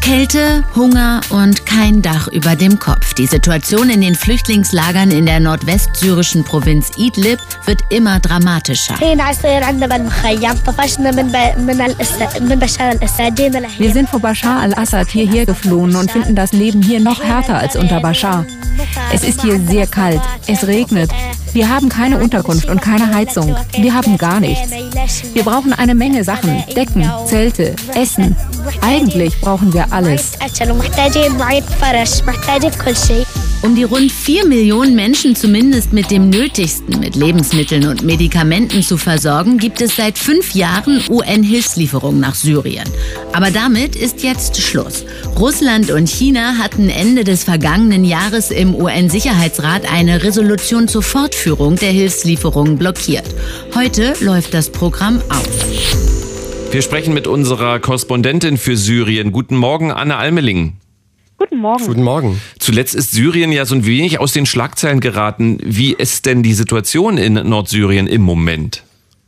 Kälte, Hunger und kein Dach über dem Kopf. Die Situation in den Flüchtlingslagern in der nordwestsyrischen Provinz Idlib wird immer dramatischer. Wir sind vor Bashar al-Assad hierher geflohen und finden das Leben hier noch härter als unter Bashar. Es ist hier sehr kalt, es regnet. Wir haben keine Unterkunft und keine Heizung. Wir haben gar nichts. Wir brauchen eine Menge Sachen, Decken, Zelte, Essen. Eigentlich brauchen wir alles. Um die rund 4 Millionen Menschen zumindest mit dem Nötigsten, mit Lebensmitteln und Medikamenten zu versorgen, gibt es seit 5 Jahren UN-Hilfslieferungen nach Syrien. Aber damit ist jetzt Schluss. Russland und China hatten Ende des vergangenen Jahres im UN-Sicherheitsrat eine Resolution zur Fortführung der Hilfslieferungen blockiert. Heute läuft das Programm aus. Wir sprechen mit unserer Korrespondentin für Syrien. Guten Morgen, Anne Almeling. Guten Morgen. Guten Morgen. Zuletzt ist Syrien ja so ein wenig aus den Schlagzeilen geraten. Wie ist denn die Situation in Nordsyrien im Moment?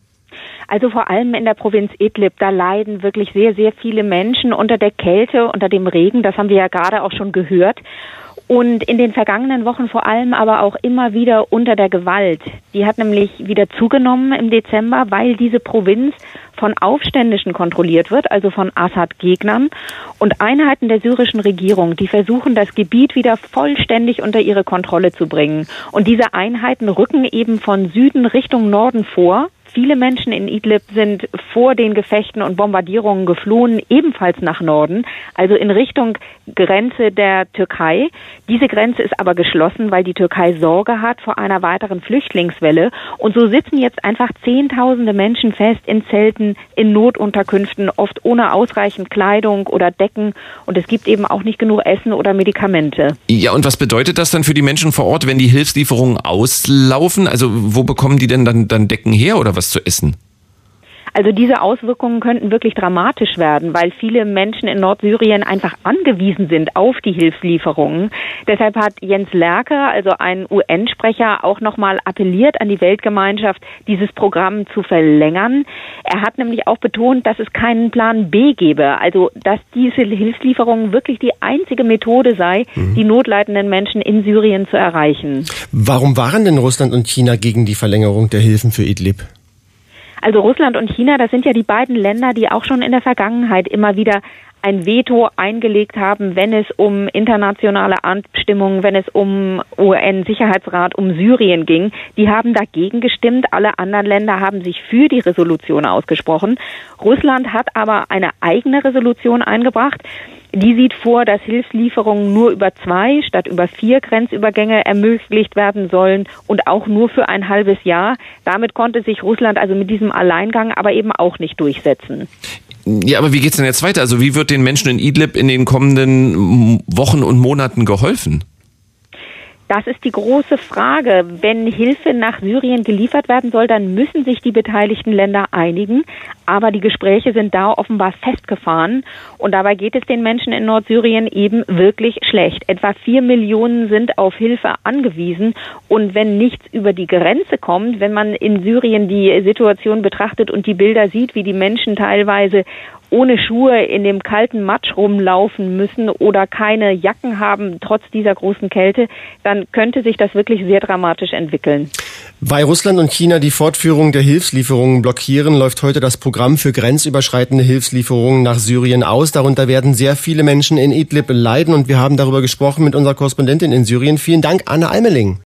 Also vor allem in der Provinz Idlib, da leiden wirklich sehr, sehr viele Menschen unter der Kälte, unter dem Regen. Das haben wir ja gerade auch schon gehört. Und in den vergangenen Wochen vor allem aber auch immer wieder unter der Gewalt. Die hat nämlich wieder zugenommen im Dezember, weil diese Provinz von Aufständischen kontrolliert wird, also von Assad-Gegnern. Und Einheiten der syrischen Regierung, die versuchen, das Gebiet wieder vollständig unter ihre Kontrolle zu bringen. Und diese Einheiten rücken eben von Süden Richtung Norden vor. Viele Menschen in Idlib sind vor den Gefechten und Bombardierungen geflohen, ebenfalls nach Norden, also in Richtung Grenze der Türkei. Diese Grenze ist aber geschlossen, weil die Türkei Sorge hat vor einer weiteren Flüchtlingswelle. Und so sitzen jetzt einfach Zehntausende Menschen fest in Zelten, in Notunterkünften, oft ohne ausreichend Kleidung oder Decken. Und es gibt eben auch nicht genug Essen oder Medikamente. Ja, und was bedeutet das dann für die Menschen vor Ort, wenn die Hilfslieferungen auslaufen? Also wo bekommen die denn dann Decken her oder was zu essen? Also diese Auswirkungen könnten wirklich dramatisch werden, weil viele Menschen in Nordsyrien einfach angewiesen sind auf die Hilfslieferungen. Deshalb hat Jens Lerke, also ein UN-Sprecher, auch nochmal appelliert an die Weltgemeinschaft, dieses Programm zu verlängern. Er hat nämlich auch betont, dass es keinen Plan B gebe, also dass diese Hilfslieferung wirklich die einzige Methode sei, die notleidenden Menschen in Syrien zu erreichen. Warum waren denn Russland und China gegen die Verlängerung der Hilfen für Idlib? Also Russland und China, das sind ja die beiden Länder, die auch schon in der Vergangenheit immer wieder ein Veto eingelegt haben, wenn es um internationale Abstimmungen, wenn es um UN-Sicherheitsrat, um Syrien ging. Die haben dagegen gestimmt. Alle anderen Länder haben sich für die Resolution ausgesprochen. Russland hat aber eine eigene Resolution eingebracht. Die sieht vor, dass Hilfslieferungen nur über 2 statt über 4 Grenzübergänge ermöglicht werden sollen und auch nur für ein halbes Jahr. Damit konnte sich Russland also mit diesem Alleingang aber eben auch nicht durchsetzen. Ja, aber wie geht's denn jetzt weiter? Also wie wird den Menschen in Idlib in den kommenden Wochen und Monaten geholfen? Das ist die große Frage. Wenn Hilfe nach Syrien geliefert werden soll, dann müssen sich die beteiligten Länder einigen. Aber die Gespräche sind da offenbar festgefahren. Und dabei geht es den Menschen in Nordsyrien eben wirklich schlecht. Etwa 4 Millionen sind auf Hilfe angewiesen. Und wenn nichts über die Grenze kommt, wenn man in Syrien die Situation betrachtet und die Bilder sieht, wie die Menschen teilweise ohne Schuhe in dem kalten Matsch rumlaufen müssen oder keine Jacken haben, trotz dieser großen Kälte, dann könnte sich das wirklich sehr dramatisch entwickeln. Weil Russland und China die Fortführung der Hilfslieferungen blockieren, läuft heute das Programm für grenzüberschreitende Hilfslieferungen nach Syrien aus. Darunter werden sehr viele Menschen in Idlib leiden und wir haben darüber gesprochen mit unserer Korrespondentin in Syrien. Vielen Dank, Anne Almeling.